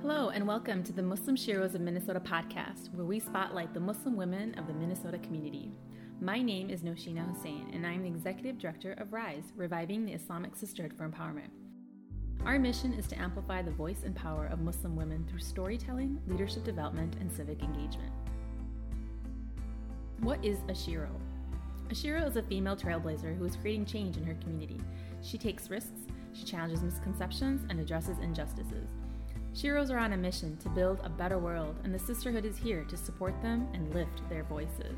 Hello and welcome to the Muslim Sheroes of Minnesota podcast, where we spotlight the Muslim women of the Minnesota community. My name is Noshina Hussain, and I am the Executive Director of RISE, Reviving the Islamic Sisterhood for Empowerment. Our mission is to amplify the voice and power of Muslim women through storytelling, leadership development, and civic engagement. What is a Shero? A Shero is a female trailblazer who is creating change in her community. She takes risks, she challenges misconceptions, and addresses injustices. Sheroes are on a mission to build a better world, and the sisterhood is here to support them and lift their voices.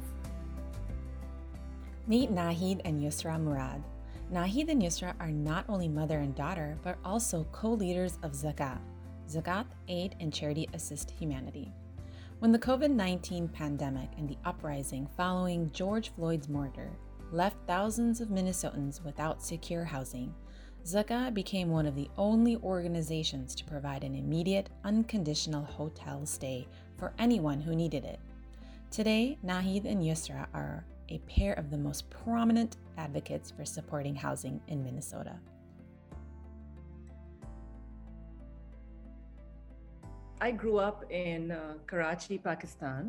Meet Nahid and Yusra Murad. Nahid and Yusra are not only mother and daughter, but also co-leaders of Zakat. Zakat, Aid and Charity Assist Humanity. When the COVID-19 pandemic and the uprising following George Floyd's murder left thousands of Minnesotans without secure housing, Zakat became one of the only organizations to provide an immediate, unconditional hotel stay for anyone who needed it. Today, Nahid and Yusra are a pair of the most prominent advocates for supporting housing in Minnesota. I grew up in Karachi, Pakistan,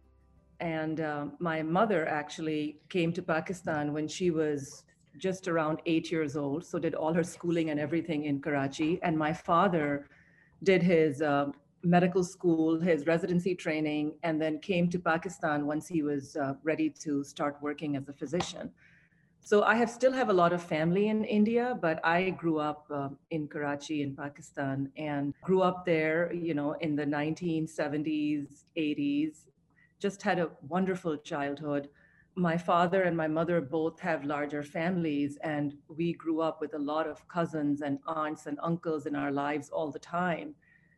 and my mother actually came to Pakistan when she was just around 8 years old, so did all her schooling and everything in Karachi. And my father did his medical school, his residency training, and then came to Pakistan once he was ready to start working as a physician. So I still have a lot of family in India, but I grew up in Karachi in Pakistan and grew up there, in the 1970s, 80s, just had a wonderful childhood. My father and my mother both have larger families, and we grew up with a lot of cousins and aunts and uncles in our lives all the time.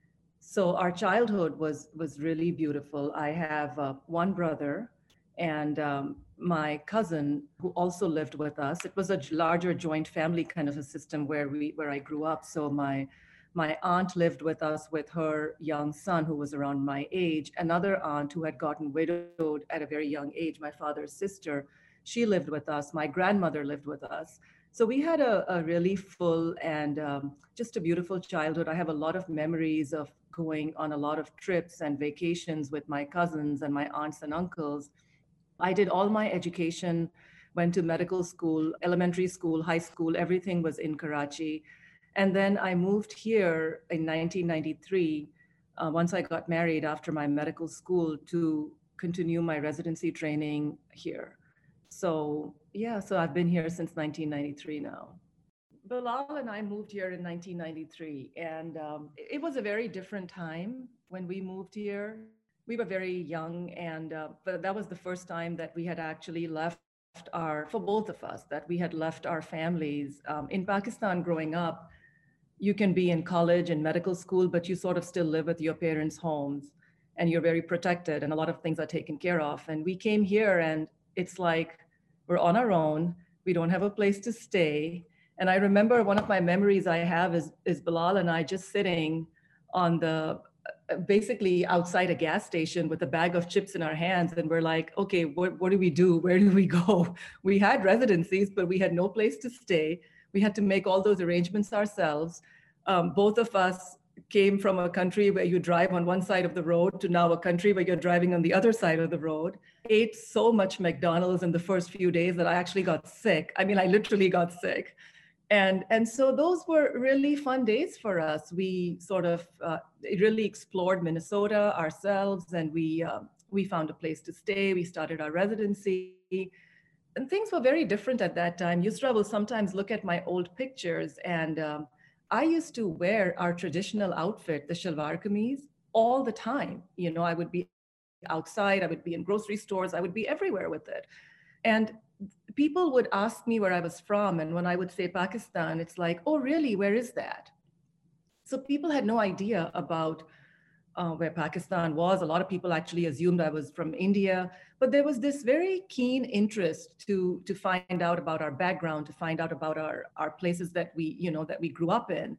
So our childhood was really beautiful. I have one brother and my cousin who also lived with us. It was a larger joint family kind of a system where I grew up. So my aunt lived with us with her young son who was around my age. Another aunt who had gotten widowed at a very young age, my father's sister, she lived with us. My grandmother lived with us. So we had a really full and just a beautiful childhood. I have a lot of memories of going on a lot of trips and vacations with my cousins and my aunts and uncles. I did all my education, went to medical school, elementary school, high school, everything was in Karachi. And then I moved here in 1993, once I got married after my medical school, to continue my residency training here. So I've been here since 1993 now. Bilal and I moved here in 1993, and it was a very different time when we moved here. We were very young, and but that was the first time that we had actually left for both of us, that we had left our families. In Pakistan growing up, you can be in college and medical school, but you sort of still live with your parents' homes and you're very protected and a lot of things are taken care of. And we came here and it's like we're on our own. We don't have a place to stay. And I remember one of my memories I have is Bilal and I just sitting on basically outside a gas station with a bag of chips in our hands. And we're like, okay, what do we do? Where do we go? We had residencies, but we had no place to stay. We had to make all those arrangements ourselves. Both of us came from a country where you drive on one side of the road to now a country where you're driving on the other side of the road. Ate so much McDonald's in the first few days that I actually got sick. I mean, I literally got sick. And so those were really fun days for us. We sort of really explored Minnesota ourselves, and we found a place to stay. We started our residency. And things were very different at that time. Yusra will sometimes look at my old pictures, and I used to wear our traditional outfit, the shalwar kameez, all the time. I would be outside, I would be in grocery stores, I would be everywhere with it. And people would ask me where I was from, and when I would say Pakistan, it's like, oh, really, where is that? So people had no idea about where Pakistan was. A lot of people actually assumed I was from India, but there was this very keen interest to find out about our background, to find out about our places that we grew up in.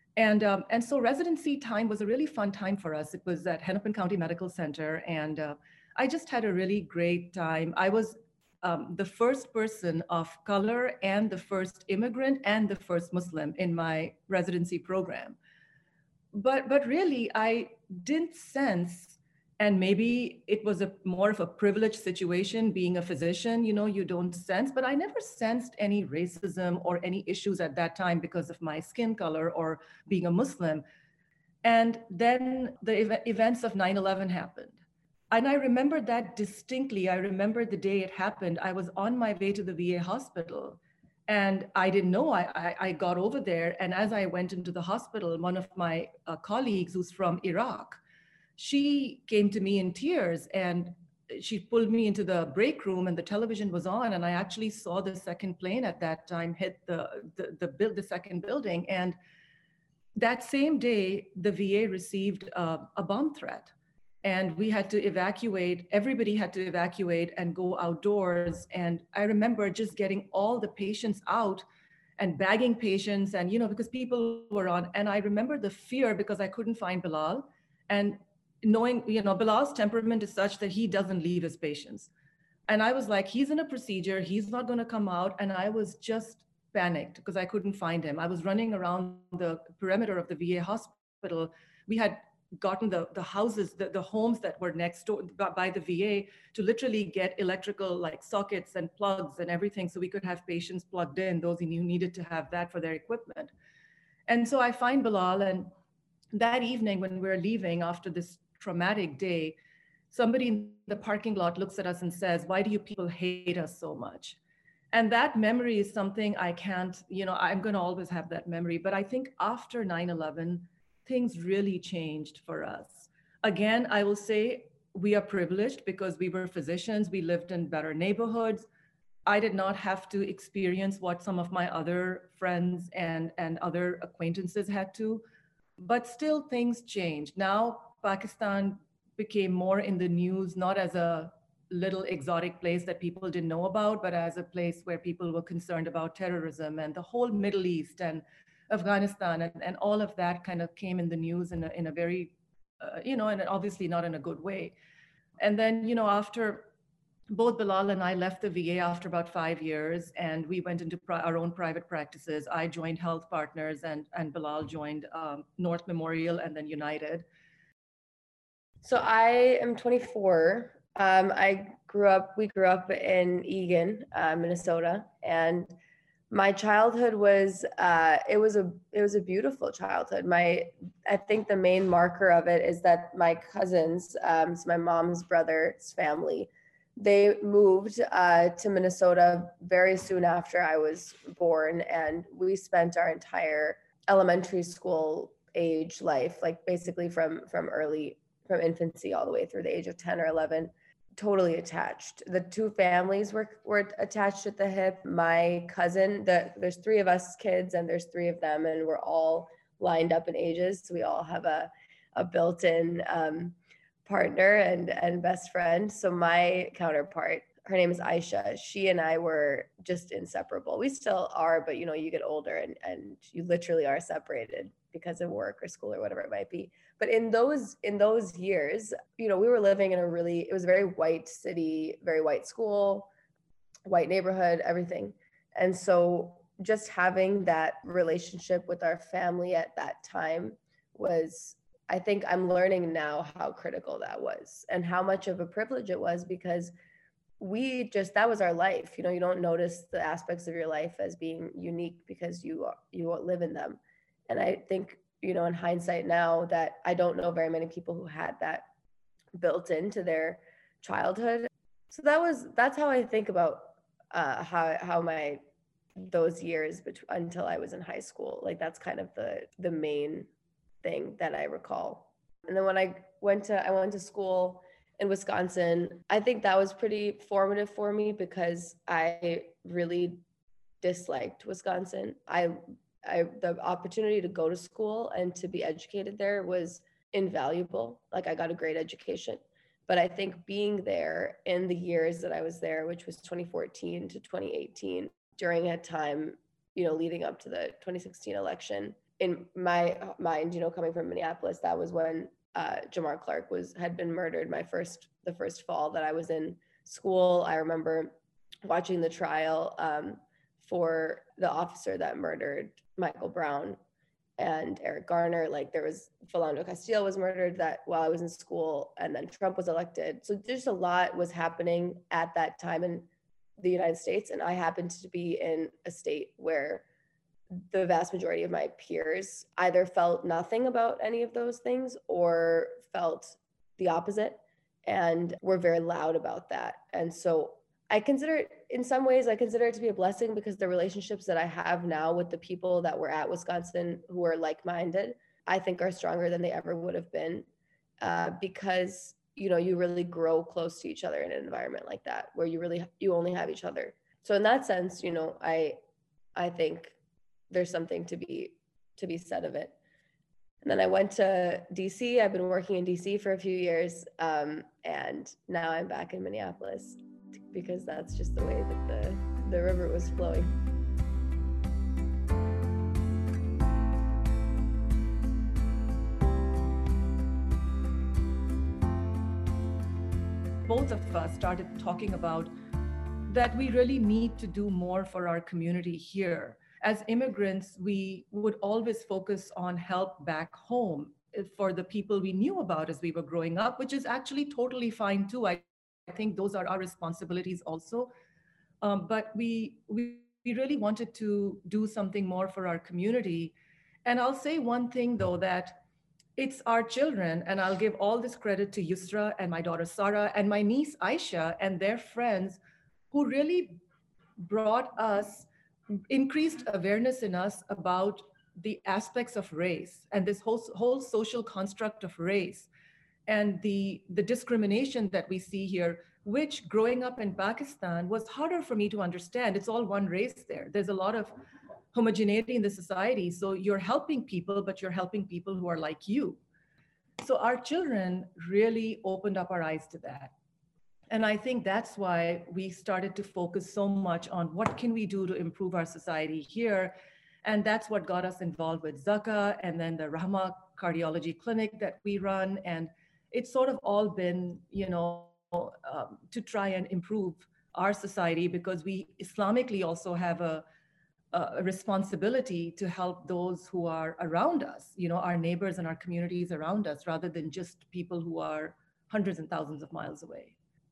And so residency time was a really fun time for us. It was at Hennepin County Medical Center, and I just had a really great time. I was the first person of color and the first immigrant and the first Muslim in my residency program. but really I didn't sense, and maybe it was a more of a privileged situation being a physician, you don't sense, but I never sensed any racism or any issues at that time because of my skin color or being a Muslim. And then the events of 9/11 happened. And I remember that distinctly. I remember the day it happened. I was on my way to the VA hospital and I didn't know. I got over there. And as I went into the hospital, one of my colleagues who's from Iraq, she came to me in tears and she pulled me into the break room and the television was on. And I actually saw the second plane at that time hit the second building. And that same day, the VA received a bomb threat and we had to evacuate. Everybody had to evacuate and go outdoors. And I remember just getting all the patients out and bagging patients and, because people were on. And I remember the fear because I couldn't find Bilal and knowing, Bilal's temperament is such that he doesn't leave his patients. And I was like, he's in a procedure, he's not going to come out. And I was just panicked because I couldn't find him. I was running around the perimeter of the VA hospital. We had gotten the houses, the homes that were next door by the VA to literally get electrical like sockets and plugs and everything so we could have patients plugged in, those who needed to have that for their equipment. And so I find Bilal, and that evening when we're leaving after this traumatic day, somebody in the parking lot looks at us and says, "Why do you people hate us so much?" And that memory is something I can't, I'm going to always have that memory. But I think after 9/11, things really changed for us. Again, I will say we are privileged because we were physicians. We lived in better neighborhoods. I did not have to experience what some of my other friends and other acquaintances had to. But still, things changed. Now, Pakistan became more in the news, not as a little exotic place that people didn't know about, but as a place where people were concerned about terrorism, and the whole Middle East and Afghanistan and all of that kind of came in the news in a very, and obviously not in a good way. And then, after both Bilal and I left the VA after about 5 years, and we went into our own private practices. I joined Health Partners, and Bilal joined North Memorial and then United. So I am 24. We grew up in Eagan, Minnesota, and my childhood was it was a beautiful childhood. I think the main marker of it is that my cousins, so my mom's brother's family, they moved to Minnesota very soon after I was born, and we spent our entire elementary school age life, like basically from infancy all the way through the age of 10 or 11, totally attached. The two families were attached at the hip. My cousin, there's three of us kids and there's three of them, and we're all lined up in ages. So we all have a built-in partner and best friend. So my counterpart, her name is Aisha. She and I were just inseparable. We still are, but you get older and you literally are separated because of work or school or whatever it might be. But in those years, we were living in it was a very white city, very white school, white neighborhood, everything. And so just having that relationship with our family at that time was, I think I'm learning now how critical that was and how much of a privilege it was, because that was our life. You don't notice the aspects of your life as being unique because you live in them. And I think, in hindsight now, that I don't know very many people who had that built into their childhood. So that's how I think about how those years until I was in high school, like that's kind of the main thing that I recall. And then when I went to school in Wisconsin, I think that was pretty formative for me because I really disliked Wisconsin. The opportunity to go to school and to be educated there was invaluable. Like I got a great education, but I think being there in the years that I was there, which was 2014 to 2018, during a time, leading up to the 2016 election, in my mind, coming from Minneapolis, that was when Jamar Clark had been murdered. The first fall that I was in school, I remember watching the trial for the officer that murdered Michael Brown. and Eric Garner. Like there was Philando Castile was murdered that while I was in school, and then Trump was elected. So just a lot was happening at that time in the United States. And I happened to be in a state where the vast majority of my peers either felt nothing about any of those things or felt the opposite and were very loud about that. And so I consider it, in some ways, I consider it to be a blessing because the relationships that I have now with the people that were at Wisconsin who are like-minded, I think are stronger than they ever would have been because, you know, you really grow close to each other in an environment like that where you only have each other. So in that sense, you know, I think there's something to be said of it. And then I went to DC. I've been working in DC for a few years. And now I'm back in Minneapolis because that's just the way that the river was flowing. Both of us started talking about that we really need to do more for our community here. As immigrants, we would always focus on help back home for the people we knew about as we were growing up, which is actually totally fine too. I think those are our responsibilities also. But we really wanted to do something more for our community. And I'll say one thing though, that it's our children, and I'll give all this credit to Yusra and my daughter Sarah and my niece Aisha and their friends who really increased awareness in us about the aspects of race and this whole social construct of race and the discrimination that we see here, which growing up in Pakistan was harder for me to understand. It's all one race there. There's a lot of homogeneity in the society. So you're helping people, but you're helping people who are like you. So our children really opened up our eyes to that. And I think that's why we started to focus so much on what can we do to improve our society here. And that's what got us involved with Zaka and then the Rahma cardiology clinic that we run. And it's sort of all been, to try and improve our society because we Islamically also have a responsibility to help those who are around us, our neighbors and our communities around us, rather than just people who are hundreds and thousands of miles away.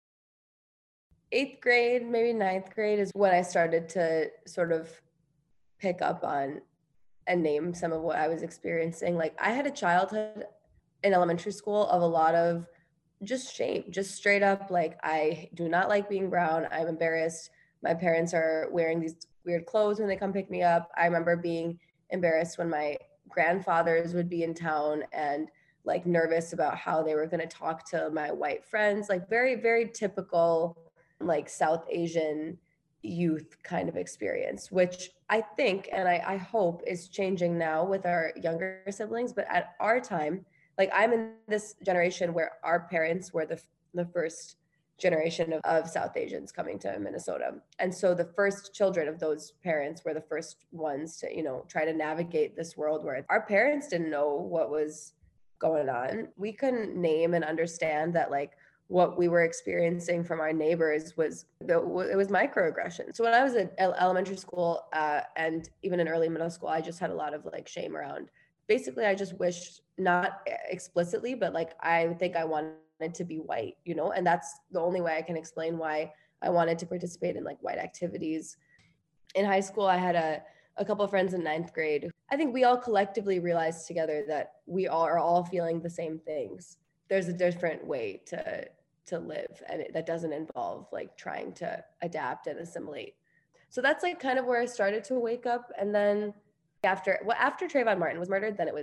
8th grade, maybe 9th grade is when I started to sort of pick up on and name some of what I was experiencing. Like I had a childhood in elementary school of a lot of just shame, just straight up like, I do not like being brown. I'm embarrassed. My parents are wearing these weird clothes when they come pick me up. I remember being embarrassed when my grandfathers would be in town and like nervous about how they were going to talk to my white friends, like very, very typical like South Asian youth kind of experience, which I think, and I hope is changing now with our younger siblings. But at our time, like I'm in this generation where our parents were the first generation of South Asians coming to Minnesota. And so the first children of those parents were the first ones to, try to navigate this world where our parents didn't know what was going on. We couldn't name and understand that like what we were experiencing from our neighbors it was microaggression. So when I was at elementary school and even in early middle school, I just had a lot of like shame around. Basically, I just wished, not explicitly, but like I think I wanted to be white, and that's the only way I can explain why I wanted to participate in like white activities. In high school, I had a couple of friends in 9th grade. I think we all collectively realized together that we are all feeling the same things. There's a different way to live, and that doesn't involve like trying to adapt and assimilate. So that's like kind of where I started to wake up. And then after Trayvon Martin was murdered, then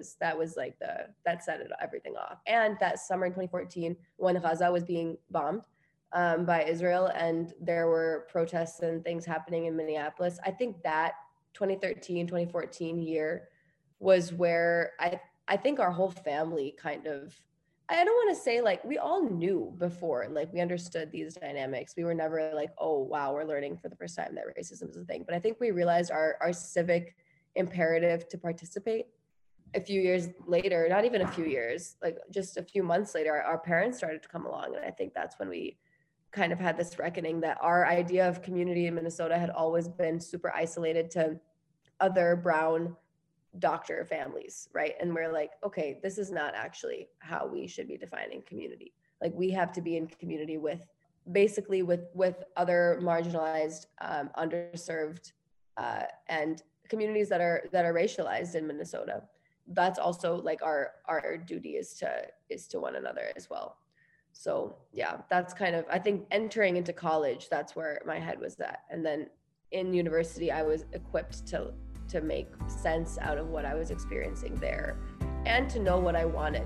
that set everything off. And that summer in 2014, when Gaza was being bombed by Israel and there were protests and things happening in Minneapolis, I think that 2013, 2014 year was where I think our whole family kind of, I don't want to say like we all knew before, like we understood these dynamics. We were never like, oh, wow, we're learning for the first time that racism is a thing. But I think we realized our civic imperative to participate. A few years later, not even a few years, like just a few months later, our parents started to come along. And I think that's when we kind of had this reckoning that our idea of community in Minnesota had always been super isolated to other brown doctor families, right? And we're like, okay, this is not actually how we should be defining community. Like we have to be in community with basically with other marginalized, underserved, and communities that are racialized in Minnesota. That's also like our duty is to one another as well. So yeah, that's kind of, I think entering into college, that's where my head was at. And then in university, I was equipped to make sense out of what I was experiencing there and to know what I wanted.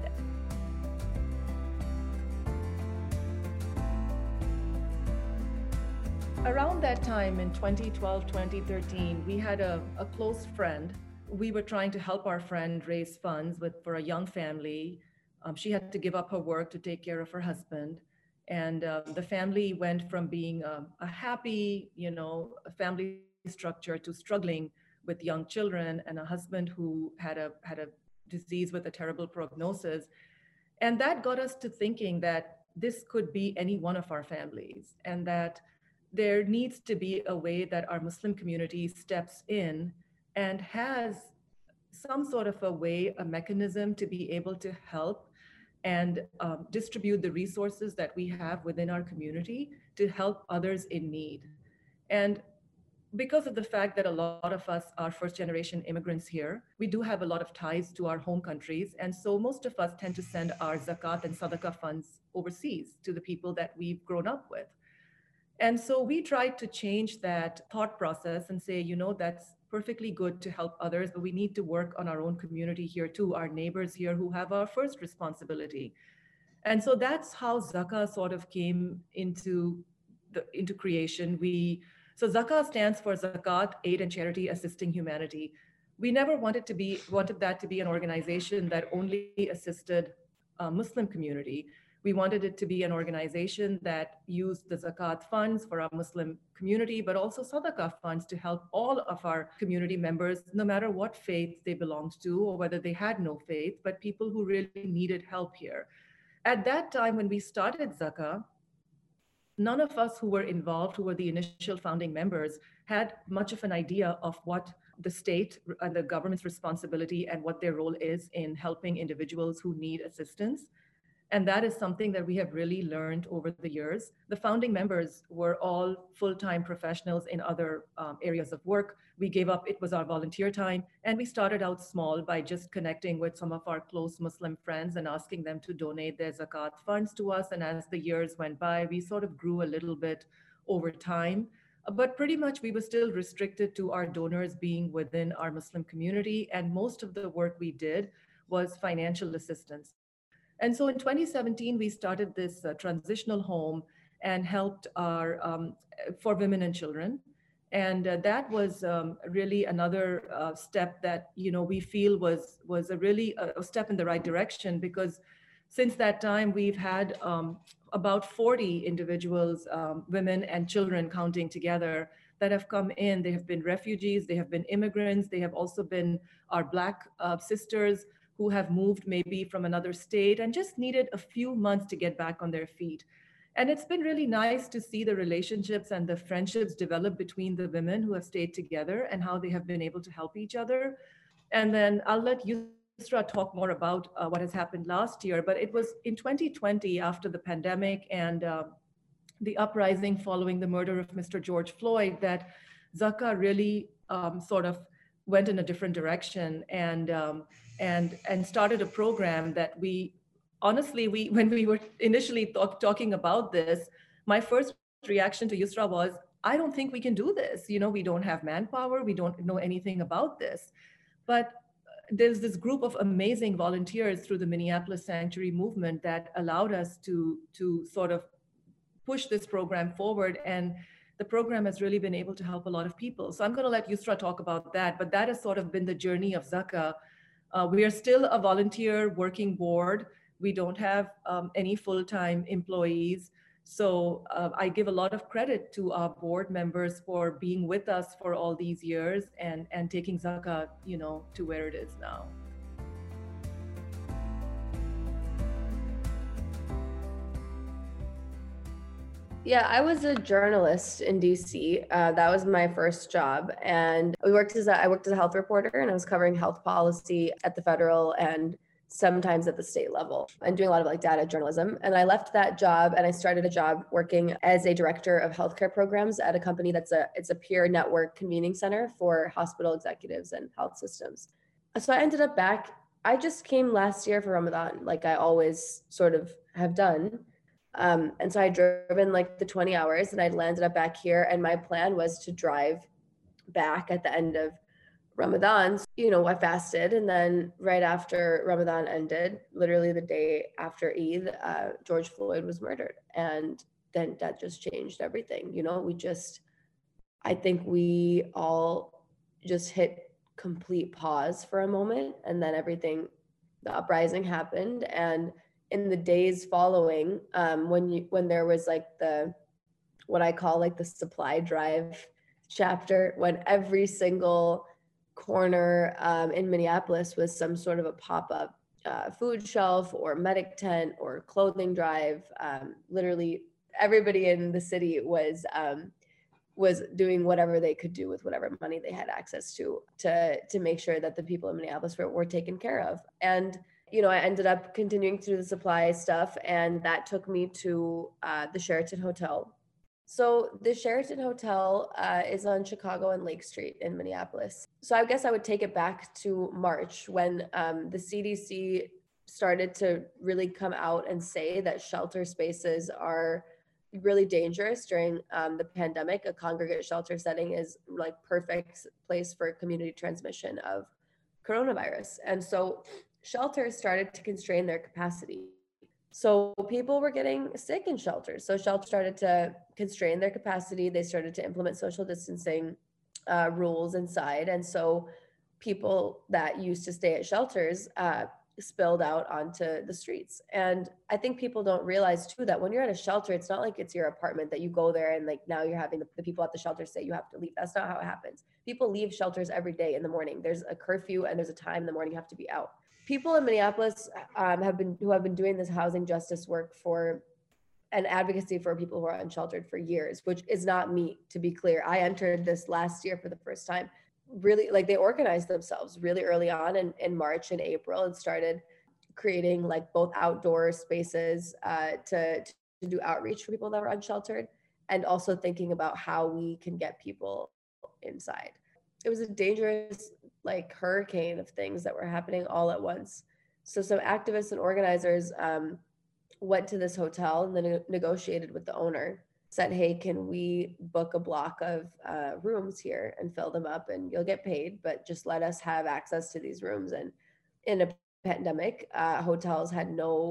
Around that time in 2012, 2013, we had a close friend. We were trying to help our friend raise funds for a young family. She had to give up her work to take care of her husband. And the family went from being a happy, a family structure to struggling with young children and a husband who had a disease with a terrible prognosis. And that got us to thinking that this could be any one of our families, and that there needs to be a way that our Muslim community steps in and has some sort of a way, a mechanism to be able to help and distribute the resources that we have within our community to help others in need. And because of the fact that a lot of us are first generation immigrants here, we do have a lot of ties to our home countries. And so most of us tend to send our zakat and sadaqah funds overseas to the people that we've grown up with. And so we tried to change that thought process and say, that's perfectly good to help others, but we need to work on our own community here too, our neighbors here who have our first responsibility. And so that's how Zakah sort of came into creation. So Zakah stands for Zakat, Aid and Charity Assisting Humanity. We never wanted that to be an organization that only assisted Muslim community. We wanted it to be an organization that used the Zakat funds for our Muslim community, but also Sadaqah funds to help all of our community members, no matter what faith they belonged to or whether they had no faith, but people who really needed help here. At that time, when we started Zakah, none of us who were involved, who were the initial founding members, had much of an idea of what the state and the government's responsibility and what their role is in helping individuals who need assistance. And that is something that we have really learned over the years. The founding members were all full-time professionals in other areas of work. We gave up, it was our volunteer time. And we started out small by just connecting with some of our close Muslim friends and asking them to donate their zakat funds to us. And as the years went by, we sort of grew a little bit over time. But pretty much we were still restricted to our donors being within our Muslim community. And most of the work we did was financial assistance. And so in 2017, we started this transitional home and helped for women and children. And that was really another step that, we feel was a step in the right direction, because since that time, we've had about 40 individuals, women and children counting together, that have come in. They have been refugees, they have been immigrants, they have also been our Black sisters who have moved maybe from another state and just needed a few months to get back on their feet. And it's been really nice to see the relationships and the friendships develop between the women who have stayed together and how they have been able to help each other. And then I'll let Yusra talk more about what has happened last year, but it was in 2020 after the pandemic and the uprising following the murder of Mr. George Floyd that Zakah really sort of went in a different direction and started a program that when we were initially talking about this, my first reaction to Yusra was, I don't think we can do this. We don't have manpower. We don't know anything about this. But there's this group of amazing volunteers through the Minneapolis Sanctuary movement that allowed us to sort of push this program forward. And the program has really been able to help a lot of people. So I'm going to let Yusra talk about that, but that has sort of been the journey of Zakah. We are still a volunteer working board. We don't have any full-time employees. So I give a lot of credit to our board members for being with us for all these years and taking Zakah, to where it is now. Yeah, I was a journalist in DC. That was my first job, and I worked as a health reporter, and I was covering health policy at the federal and sometimes at the state level, and doing a lot of like data journalism. And I left that job, and I started a job working as a director of healthcare programs at a company it's a peer network convening center for hospital executives and health systems. So I ended up back. I just came last year for Ramadan, like I always sort of have done. And so I drove in like the 20 hours and I landed up back here. And my plan was to drive back at the end of Ramadan. You know, I fasted. And then right after Ramadan ended, literally the day after Eid, George Floyd was murdered. And then that just changed everything. You know, I think we all just hit complete pause for a moment. And then the uprising happened. And in the days following, when there was like what I call like the supply drive chapter, when every single corner in Minneapolis was some sort of a pop-up food shelf or medic tent or clothing drive. Literally everybody in the city was doing whatever they could do with whatever money they had access to make sure that the people in Minneapolis were taken care of. And you know, I ended up continuing through the supply stuff, and that took me to the Sheraton Hotel. So the Sheraton Hotel is on Chicago and Lake Street in Minneapolis. So I guess I would take it back to March when the CDC started to really come out and say that shelter spaces are really dangerous during the pandemic. A congregate shelter setting is like perfect place for community transmission of coronavirus. And so shelters started to constrain their capacity. So people were getting sick in shelters. So shelters started to constrain their capacity. They started to implement social distancing rules inside. And so people that used to stay at shelters spilled out onto the streets. And I think people don't realize too that when you're at a shelter, it's not like it's your apartment that you go there and like now you're having the people at the shelter say you have to leave. That's not how it happens. People leave shelters every day in the morning. There's a curfew and there's a time in the morning you have to be out. People in Minneapolis have been doing this housing justice work for and advocacy for people who are unsheltered for years, which is not me, to be clear. I entered this last year for the first time. Really, like they organized themselves really early on in March and April and started creating like both outdoor spaces to do outreach for people that were unsheltered and also thinking about how we can get people inside. It was a dangerous like hurricane of things that were happening all at once. So some activists and organizers went to this hotel and then negotiated with the owner, said, hey, can we book a block of rooms here and fill them up and you'll get paid, but just let us have access to these rooms. And in a pandemic, hotels had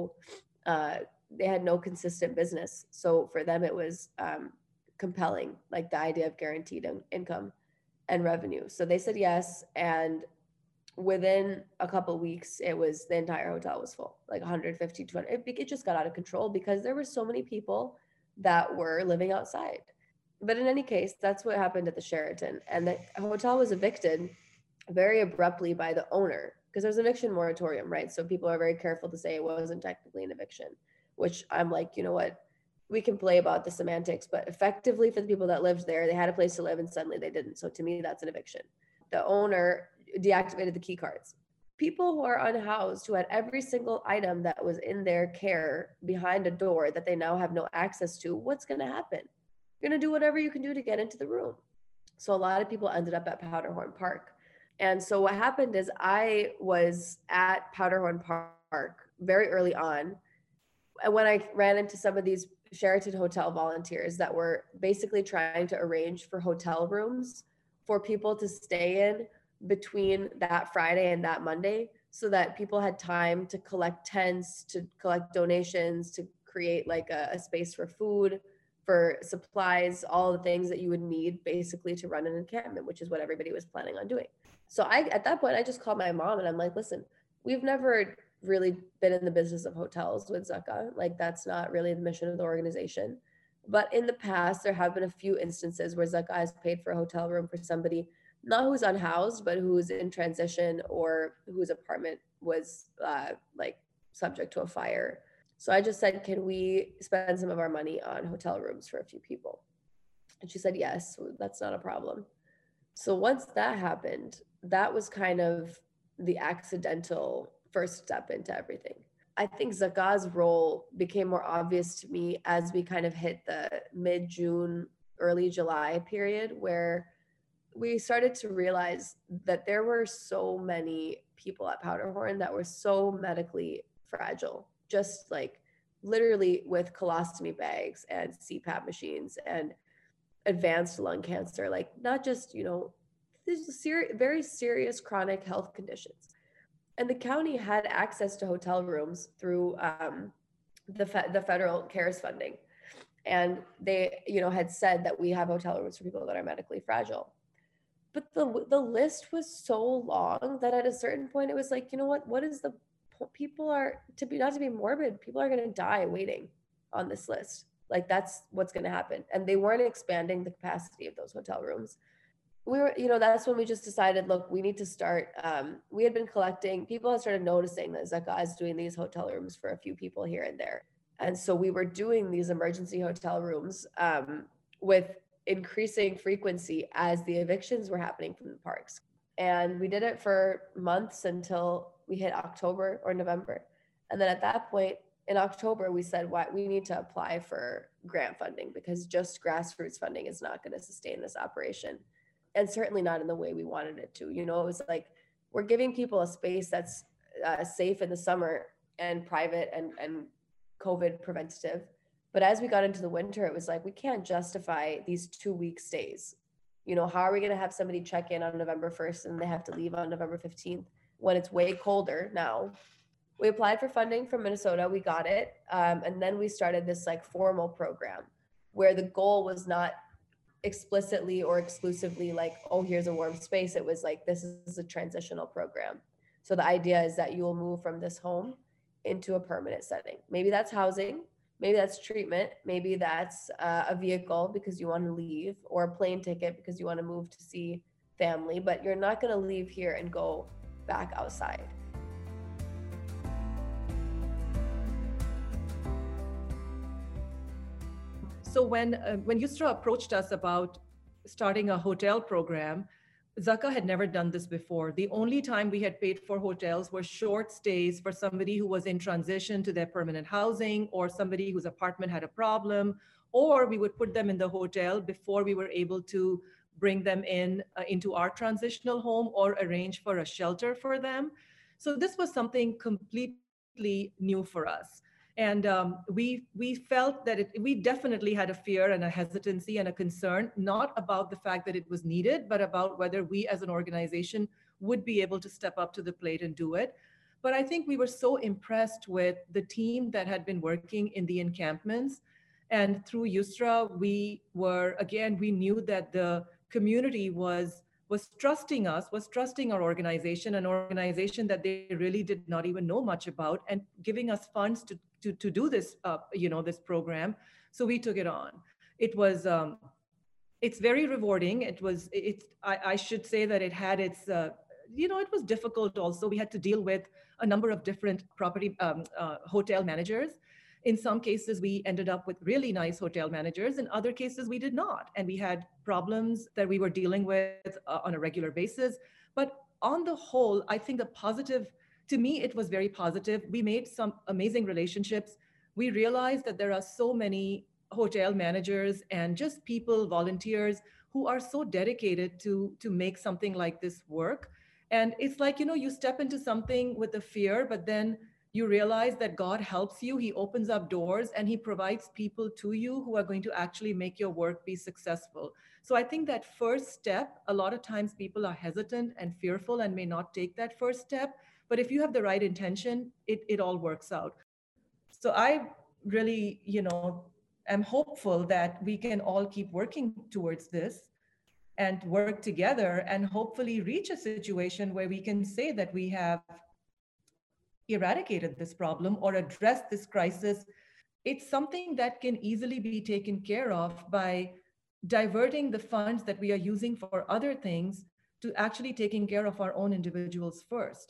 they had no consistent business. So for them, it was compelling, like the idea of guaranteed income and revenue. So they said yes. And within a couple of weeks, the entire hotel was full, like 150, 200. It just got out of control because there were so many people that were living outside. But in any case, that's what happened at the Sheraton. And the hotel was evicted very abruptly by the owner because there's an eviction moratorium, right? So people are very careful to say it wasn't technically an eviction, which I'm like, you know what? We can play about the semantics, but effectively for the people that lived there, they had a place to live and suddenly they didn't. So to me, that's an eviction. The owner deactivated the key cards. People who are unhoused, who had every single item that was in their care behind a door that they now have no access to, what's going to happen? You're going to do whatever you can do to get into the room. So a lot of people ended up at Powderhorn Park. And so what happened is I was at Powderhorn Park very early on. And when I ran into some of these Sheraton Hotel volunteers that were basically trying to arrange for hotel rooms for people to stay in between that Friday and that Monday so that people had time to collect tents, to collect donations, to create like a space for food, for supplies, all the things that you would need basically to run an encampment, which is what everybody was planning on doing. So at that point, I just called my mom and I'm like, listen, we've never really been in the business of hotels with Zaka. Like that's not really the mission of the organization. But in the past, there have been a few instances where Zaka has paid for a hotel room for somebody, not who's unhoused, but who's in transition or whose apartment was like subject to a fire. So I just said, can we spend some of our money on hotel rooms for a few people? And she said, yes, that's not a problem. So once that happened, that was kind of the accidental first step into everything. I think Zakah's role became more obvious to me as we kind of hit the mid-June, early July period, where we started to realize that there were so many people at Powderhorn that were so medically fragile, just like literally with colostomy bags and CPAP machines and advanced lung cancer, like not just, these very serious chronic health conditions. And the county had access to hotel rooms through the federal CARES funding. And they, had said that we have hotel rooms for people that are medically fragile. But the list was so long that at a certain point it was like, what is the people are not to be morbid, people are going to die waiting on this list. Like that's what's going to happen. And they weren't expanding the capacity of those hotel rooms. We were, that's when we just decided, look, we need to start. We had been collecting, people had started noticing that Zakah is doing these hotel rooms for a few people here and there. And so we were doing these emergency hotel rooms with increasing frequency as the evictions were happening from the parks. And we did it for months until we hit October or November. And then at that point in October, we said, we need to apply for grant funding because just grassroots funding is not going to sustain this operation. And certainly not in the way we wanted it to. It was like, we're giving people a space that's safe in the summer and private and COVID preventative. But as we got into the winter, it was like, we can't justify these 2-week stays. How are we going to have somebody check in on November 1st and they have to leave on November 15th when it's way colder now? We applied for funding from Minnesota. We got it. And then we started this like formal program where the goal was not explicitly or exclusively like, oh, here's a warm space. It was like, this is a transitional program. So the idea is that you will move from this home into a permanent setting. Maybe that's housing, maybe that's treatment, maybe that's a vehicle because you want to leave, or a plane ticket because you want to move to see family, but you're not going to leave here and go back outside. So when Yusra approached us about starting a hotel program, Zakah had never done this before. The only time we had paid for hotels were short stays for somebody who was in transition to their permanent housing, or somebody whose apartment had a problem, or we would put them in the hotel before we were able to bring them into our transitional home or arrange for a shelter for them. So this was something completely new for us. And we felt that we definitely had a fear and a hesitancy and a concern, not about the fact that it was needed, but about whether we as an organization would be able to step up to the plate and do it. But I think we were so impressed with the team that had been working in the encampments. And through Yusra, we knew that the community was trusting us, was trusting our organization, an organization that they really did not even know much about, and giving us funds to do this, this program. So we took it on. It was, it's very rewarding. I should say that it had its, it was difficult also. We had to deal with a number of different hotel managers. In some cases, we ended up with really nice hotel managers. In other cases, we did not. And we had problems that we were dealing with on a regular basis. But on the whole, I think to me, it was very positive. We made some amazing relationships. We realized that there are so many hotel managers and just people, volunteers, who are so dedicated to make something like this work. And it's like, you step into something with a fear, but then you realize that God helps you. He opens up doors and he provides people to you who are going to actually make your work be successful. So I think that first step, a lot of times people are hesitant and fearful and may not take that first step. But if you have the right intention, it all works out. So I really, am hopeful that we can all keep working towards this and work together and hopefully reach a situation where we can say that we have eradicated this problem or addressed this crisis. It's something that can easily be taken care of by diverting the funds that we are using for other things to actually taking care of our own individuals first.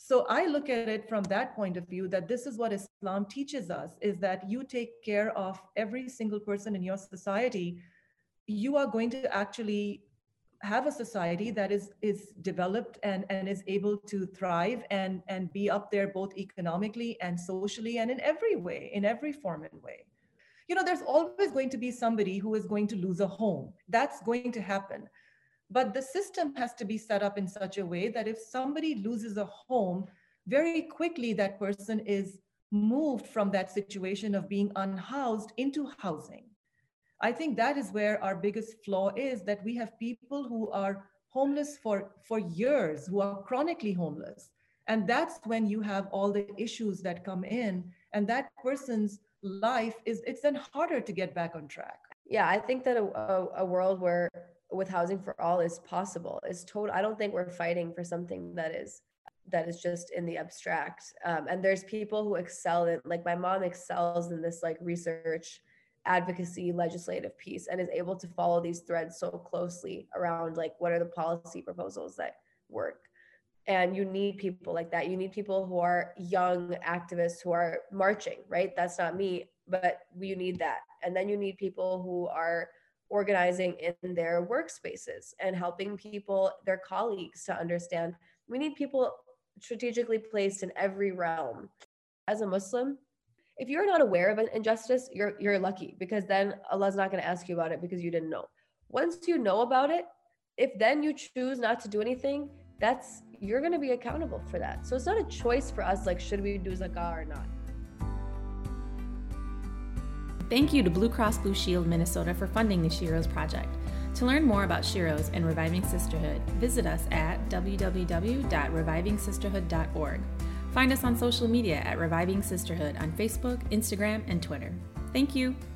So I look at it from that point of view, that this is what Islam teaches us, is that you take care of every single person in your society. You are going to actually have a society that is developed and is able to thrive and be up there both economically and socially and in every way, in every form and way. There's always going to be somebody who is going to lose a home. That's going to happen. But the system has to be set up in such a way that if somebody loses a home, very quickly that person is moved from that situation of being unhoused into housing. I think that is where our biggest flaw is, that we have people who are homeless for years, who are chronically homeless. And that's when you have all the issues that come in, and that person's life it's then harder to get back on track. Yeah, I think that a world where with housing for all is possible. I don't think we're fighting for something that is just in the abstract. And there's people who excel in, like my mom excels in this like research, advocacy, legislative piece, and is able to follow these threads so closely around like what are the policy proposals that work. And you need people like that. You need people who are young activists who are marching, right? That's not me, but you need that. And then you need people who are organizing in their workspaces and helping people, their colleagues, to understand. We need people strategically placed in every realm. As a Muslim, if you're not aware of an injustice, you're lucky, because then Allah's not going to ask you about it because you didn't know. Once you know about it, if then you choose not to do anything, you're going to be accountable for that. So it's not a choice for us, like, should we do zakah or not? Thank you to Blue Cross Blue Shield Minnesota for funding the SHEROES project. To learn more about SHEROES and Reviving Sisterhood, visit us at www.revivingsisterhood.org. Find us on social media at Reviving Sisterhood on Facebook, Instagram, and Twitter. Thank you.